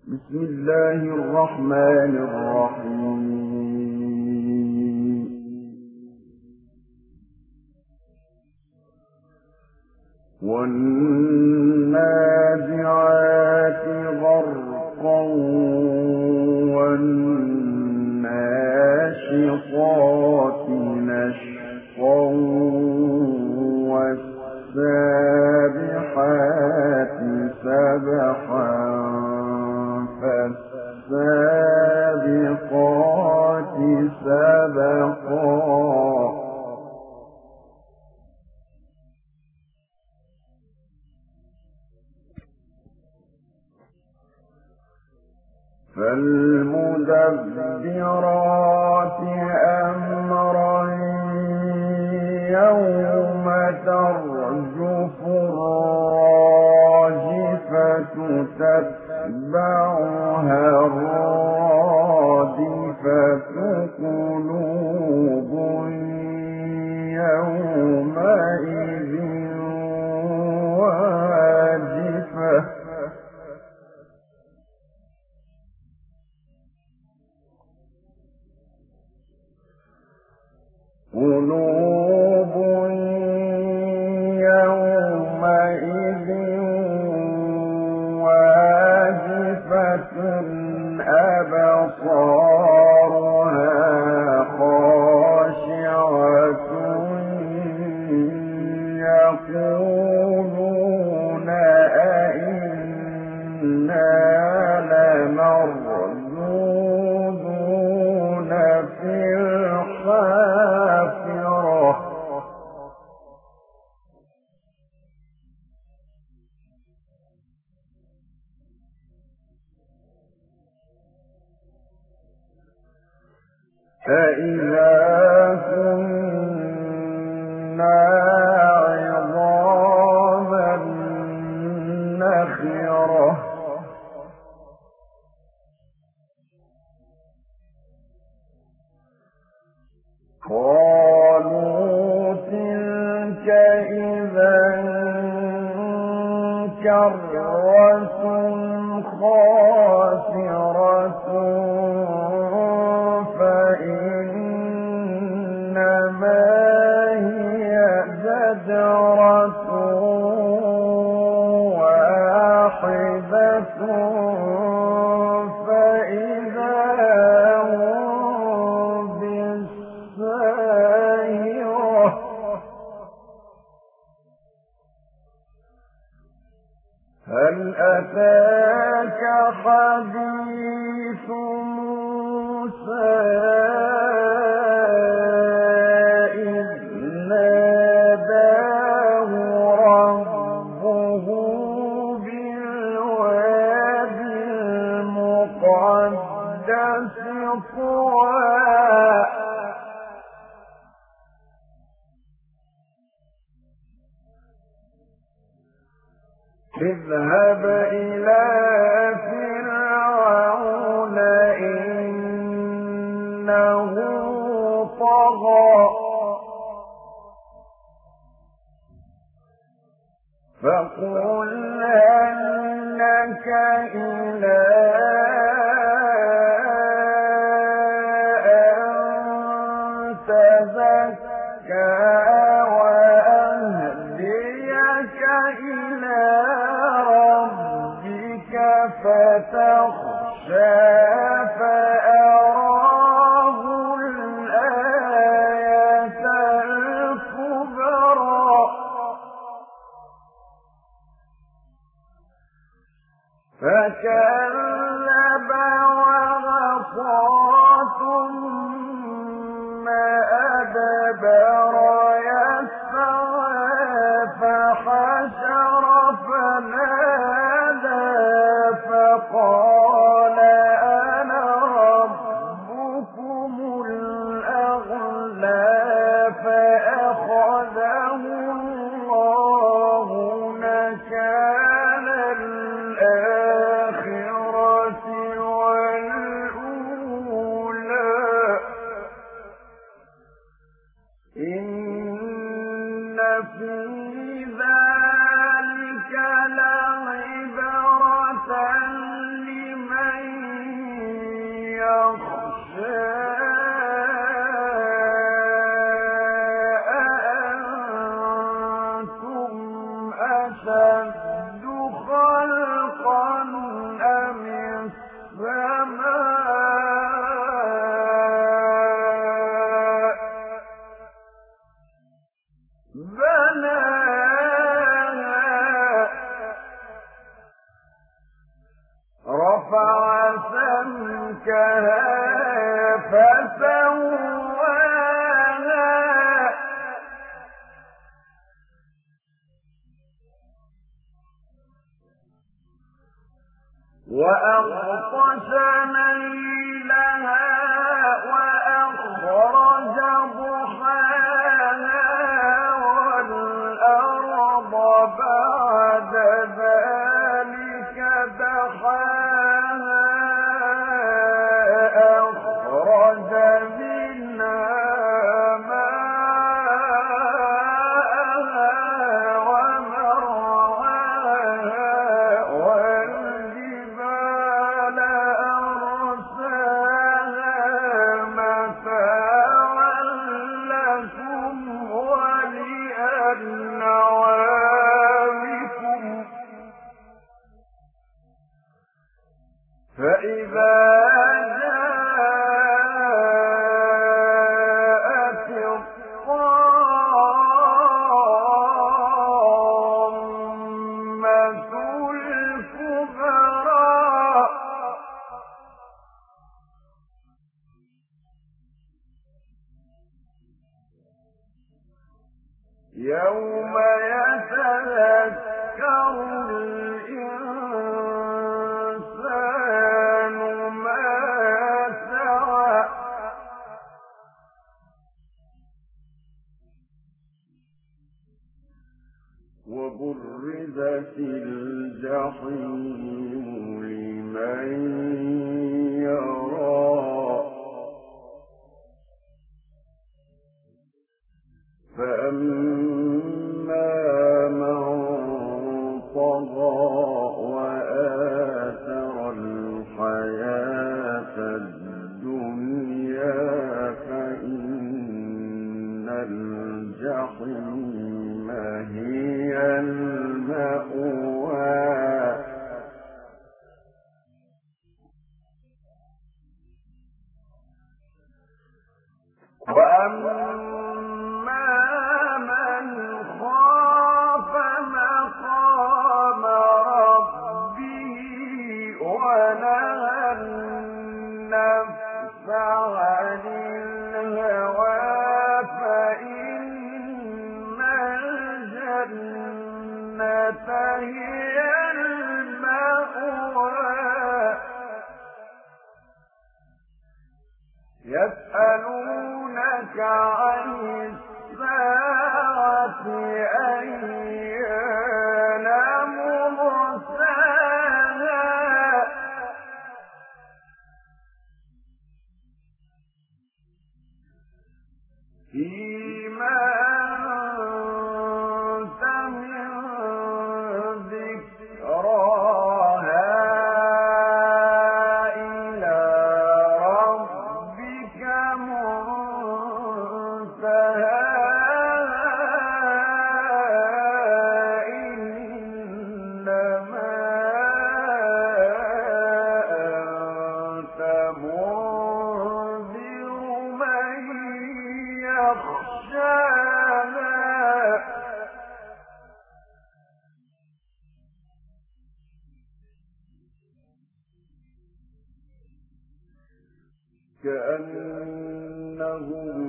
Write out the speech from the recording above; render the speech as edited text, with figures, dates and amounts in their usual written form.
بسم الله الرحمن الرحيم. والنازعات غرقا والناشطات نشطا والسابحات سبحا فالسابقات سبقا فالمدبرات أمرا يوم ترجف الراجفة تتبعها الرادفة قلوب يومئذ واجفة قلوب يومئذ واجفة أبصارها خاشعة يقولون أئنا لمردودون في الحافرة أإذا كنا عظاما نخرة قالوا تلك إذا كرة خاسرة فإنما هي زجرة واحدة فإذا هم بالساهرة هل أتاك حديث موسى إذ ناداه ربه بالوادي المقدس طوى اذهب إلى فرعون إنه طغى فقل هل لك إلى أن تزكى وأهديك إلى ربك فتخشى فأراه الآية الكبرى فكذب وعصى ثم أدبر يسعى فحشر فنادى فقال أنا ربكم الأعلى فأخذه الله نكال الآخرة والأولى ورفع سمكها فسواها وأغطش ليلها وأخرج ضحاها والأرض بعد ذلك دحاها أخرج منها فإذا جاءت الطامة الكبرى يوم يتذكر الإنسان ما سعى وبرزت الجحيم لمن يرى فأما من طغى وآثر الحياة الدنيا فإن الجحيم هي المأوى وأما من خاف مقام ربه ونهى النفس عن الهوى فإن الجنة هي المأوى يسألونك عن الساعة أيان مرساها فيما أنت من ذكراها إلى ربك منتهاها إنما أنت منذر من يخشاها كأنهم